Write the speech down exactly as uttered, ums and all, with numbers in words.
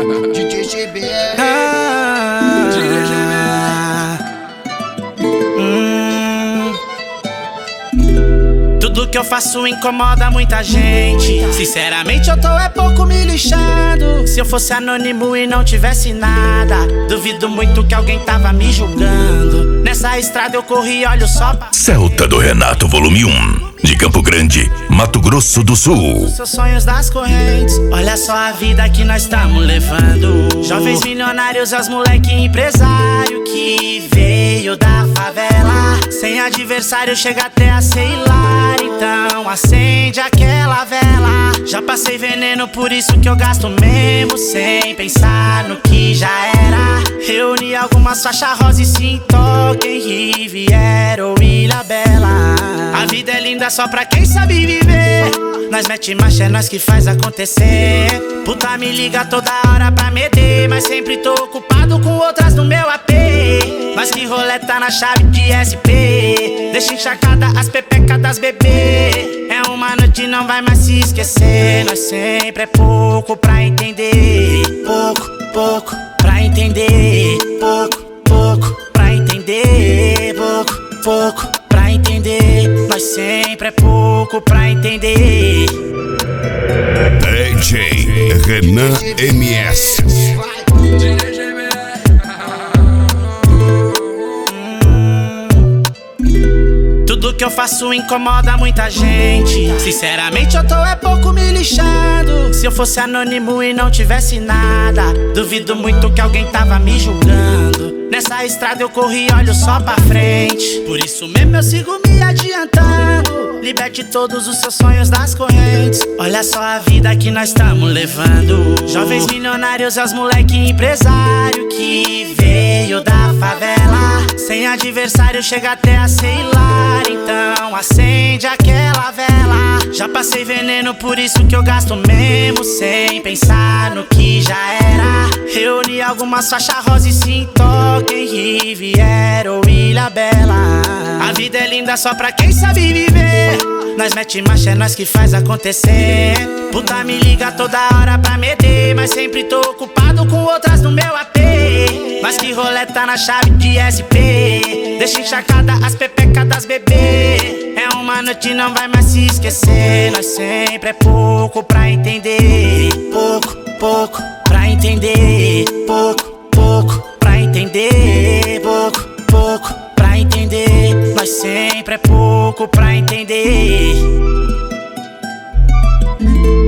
D J G B R. Ah, D J G B R. hum. Tudo que eu faço incomoda muita gente. Sinceramente eu tô é pouco me lixando. Se eu fosse anônimo e não tivesse nada, duvido muito que alguém tava me julgando. Nessa estrada eu corri, olho só pra Celta do Renato Volume um, de Campo Grande, Mato Grosso do Sul. seus sonhos das correntes. Olha só a vida que nós estamos levando. Jovens milionários, as moleque empresário que veio da favela. Sem adversário chega até a ser hilário. Então acende aquela vela. Já passei veneno, por isso que eu gasto mesmo, sem pensar no que já era. Reuni algumas faixas rosa e se toquem Riviera ou Ilha Bela. A vida é linda só pra quem sabe viver. Nós mete marcha, é nós que faz acontecer. Puta me liga toda hora pra meter, mas sempre tô ocupado com outras no meu A P. Mas que roleta na chave de S P. Deixa encharcada as pepecas das bebê. É uma noite, não vai mais se esquecer. Nós sempre é pouco pra entender. Pouco, pouco pra entender. Pouco, pouco pra entender. Pouco, pouco pra entender. Nós sempre é pouco pra entender. D J Renan M S. D J G B R. Tudo que eu faço incomoda muita gente. Sinceramente eu tô é pouco me lixando. Se eu fosse anônimo e não tivesse nada, duvido muito que alguém tava me julgando. Nessa estrada eu corri, olho só pra frente. Por isso mesmo eu sigo me adiantando. Liberte todos os seus sonhos das correntes. Olha só a vida que nós estamos levando. Jovens milionários, as moleque empresário que veio da favela. Sem adversário chega até a ser hilário. Então acende aquela vela. Já passei veneno, por isso que eu gasto mesmo, sem pensar no que já era. Reuni algumas faixas rosa e se toquem Riviera ou Ilha Bela. A vida é linda só pra quem sabe viver. Nós mete marcha, é nós que faz acontecer. Puta me liga toda hora pra meter, mas sempre tô ocupado com outras no meu A P. Mas que roleta na chave de S P. Deixa encharcada as pepecas das bebê. É uma noite, não vai mais se esquecer. Nós sempre é pouco pra entender. Pouco, pouco pra entender. Pouco, pouco pra entender. Pouco, pouco pra entender. Nós sempre é pouco pra entender.